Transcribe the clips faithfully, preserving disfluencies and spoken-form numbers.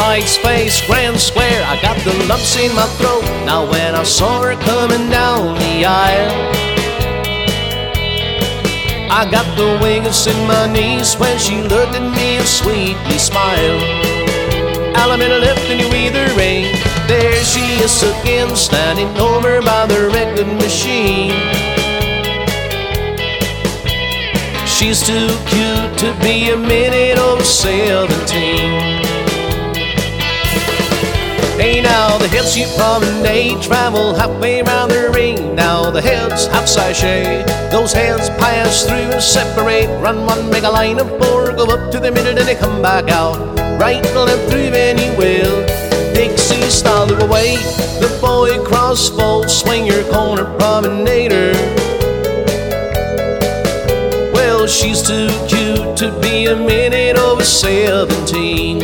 Sides, face, grand square, I got the lumps in my throat. Now when I saw her coming down the aisle, I got the wings in my knees when she looked at me and sweetly smiled. Aluminum left in your either ring. There she is again, standing over by the record machine. She's too cute to be a minute over seventeen. Hey, now the heads you promenade, travel halfway around the ring. Now the heads have sachet, those heads pass through and separate. Run one, make a line of four, go up to the middle and they come back out. Right, left through, then you will. Dixie style the way, the boy crossfold, swing your corner promenader. Well, she's too cute to be a minute over seventeen.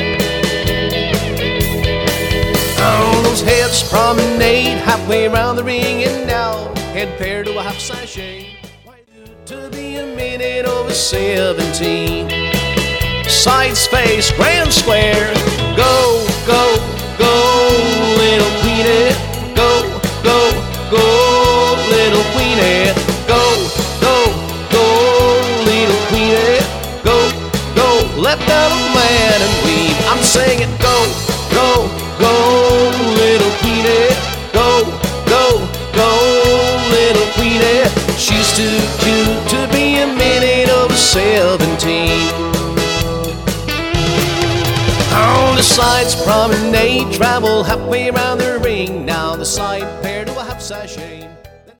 Oh, those heads promenade halfway around the ring, and now head pair to a half sachet. Why to be a minute over seventeen? Sides, face, grand square. Go, go, go, little queenie. Go, go, go, little queenie. Go, go, go, little queenie. Go, go, let that old man and weave. I'm singing go, go, go, little queenie. Go, go, go, little queenie. She's too cute to be a minute over seventeen. On the sides promenade, travel halfway around the ring. Now the side pair to a half sachet.